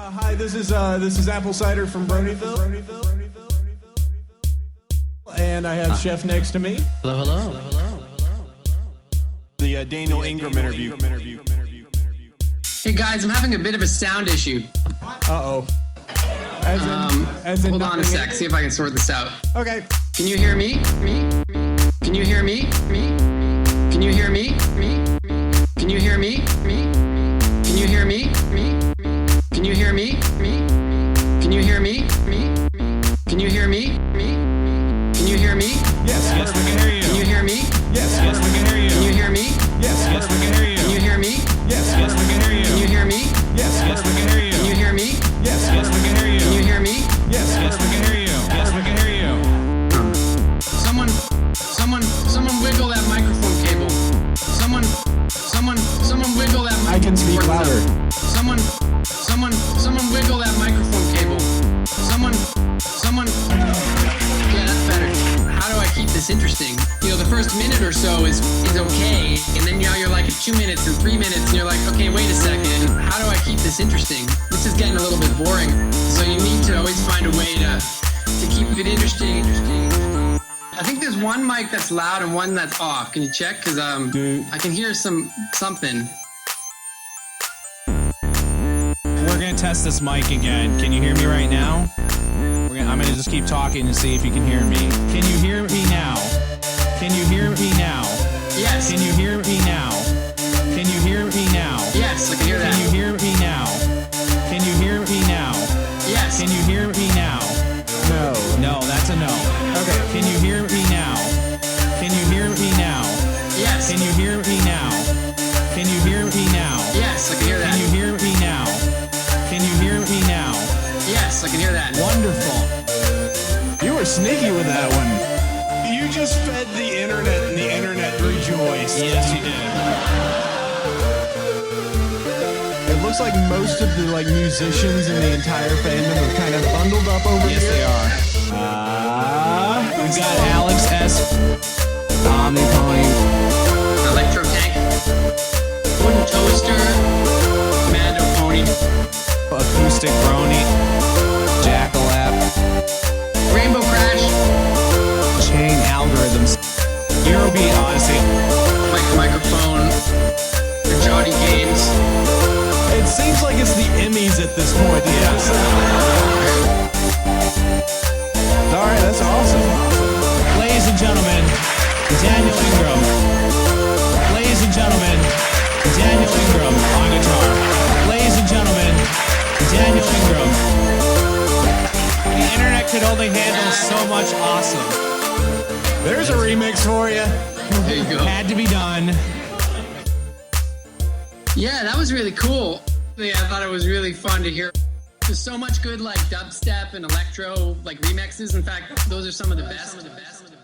Hi, this is Apple Cider from Bronyville, and I have Chef next to me. Hello. The Daniel Ingram interview. Hey guys, I'm having a bit of a sound issue. Uh-oh. Hold on a sec, see if I can sort this out. Okay. Can you hear me? Can you hear me? Can you hear me? Can you hear me? Can you hear me? Can you hear me? Can you hear me? Can you hear me? Can you hear me? Yes, we can hear you. Can you hear me? Yes, we can hear you. Can you hear me? Yes, we can hear you. Can you hear me? Yes, we can hear you. Can you hear me? Yes, we can hear you. Can you hear me? Yes, we can hear you. Can you hear me? Yes, we can hear you. Yes, we can hear you. Someone wiggle that microphone cable. Someone wiggle that microphone. I can speak louder. Someone wiggle that microphone cable. Yeah, that's better. How do I keep this interesting? You know, the first minute or so is okay, and then now you're like at 2 minutes and 3 minutes, and you're like, okay, wait a second. How do I keep this interesting? This is getting a little bit boring. So you need to always find a way to keep it interesting. I think there's one mic that's loud and one that's off. Can you check? Because I can hear something. We're gonna test this mic again. Can you hear me right now? I'm gonna just keep talking and see if you can hear me. Can you hear me now? Can you hear me now? Yes. Can you hear me now? Can you hear me now? Yes, I can hear that. Can you hear me now? Can you hear me now? Yes. Can you hear me now? No. No, that's a no. Okay. Can you hear me now? Can you hear me now? Yes. Can you hear me now? Can you hear me now? Yes, I can hear that. Can you hear me now? Can you hear me now? Yes, I can hear that. Wonderful. You were sneaky with that one. You just fed the internet and the internet rejoiced. Yes, you did. It looks like most of the musicians in the entire fandom are kind of bundled up over Yes, here. they are. We've got Alex S. Omnipony. Electro Tank. Wooden Toaster. Commando Pony. Acoustic Brony. Jackalap. Rainbow Crash. Chain Algorithms. Eurobeat Odyssey. Microphone. The Jody Games. It seems like it's the Emmys at this point. Yeah. All right, that's awesome. Ladies and gentlemen, Daniel Ingram. Ladies and gentlemen, Daniel Ingram on guitar. Ladies and gentlemen, Daniel Ingram. The internet could only handle so much awesome. There's a remix for you. There you go. Had to be done. Yeah, that was really cool. Yeah, I thought it was really fun to hear. There's so much good like dubstep and electro like remixes. In fact, those are some of the best.